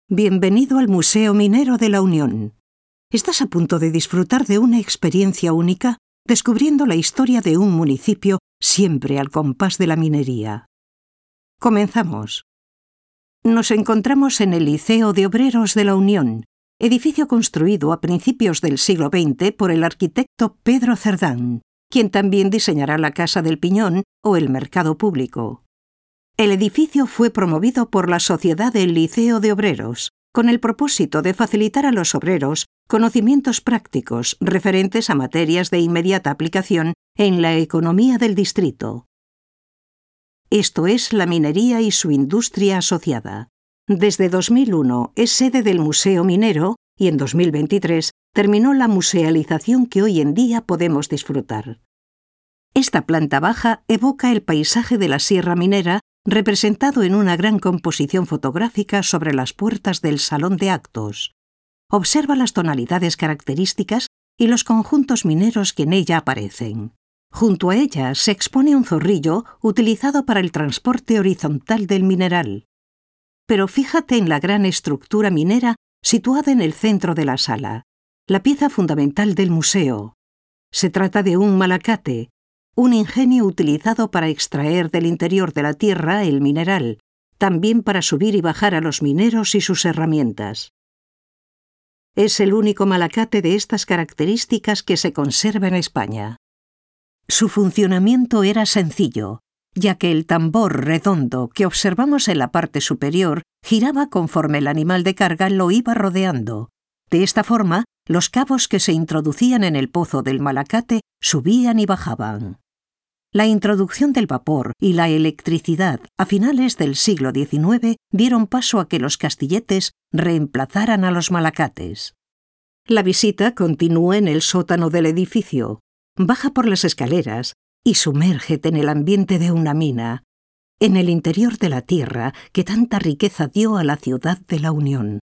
Bienvenido al Museo Minero de la Unión. Estás a punto de disfrutar de una experiencia única, descubriendo la historia de un municipio siempre al compás de la minería. Comenzamos. Nos encontramos en el Liceo de Obreros de la Unión, edificio construido a principios del siglo XX por el arquitecto Pedro Cerdán, quien también diseñará la Casa del Piñón o el Mercado Público. El edificio fue promovido por la Sociedad del Liceo de Obreros, con el propósito de facilitar a los obreros conocimientos prácticos referentes a materias de inmediata aplicación en la economía del distrito. Esto es la minería y su industria asociada. Desde 2001 es sede del Museo Minero y en 2023 terminó la musealización que hoy en día podemos disfrutar. Esta planta baja evoca el paisaje de la Sierra Minera, representado en una gran composición fotográfica sobre las puertas del salón de actos. Observa las tonalidades características y los conjuntos mineros que en ella aparecen. Junto a ella se expone un zorrillo utilizado para el transporte horizontal del mineral. Pero fíjate en la gran estructura minera situada en el centro de la sala, la pieza fundamental del museo. Se trata de un malacate, un ingenio utilizado para extraer del interior de la tierra el mineral, también para subir y bajar a los mineros y sus herramientas. Es el único malacate de estas características que se conserva en España. Su funcionamiento era sencillo, ya que el tambor redondo que observamos en la parte superior giraba conforme el animal de carga lo iba rodeando. De esta forma, los cabos que se introducían en el pozo del malacate subían y bajaban. La introducción del vapor y la electricidad a finales del siglo XIX dieron paso a que los castilletes reemplazaran a los malacates. La visita continúa en el sótano del edificio, baja por las escaleras y sumérgete en el ambiente de una mina, en el interior de la tierra que tanta riqueza dio a la ciudad de la Unión.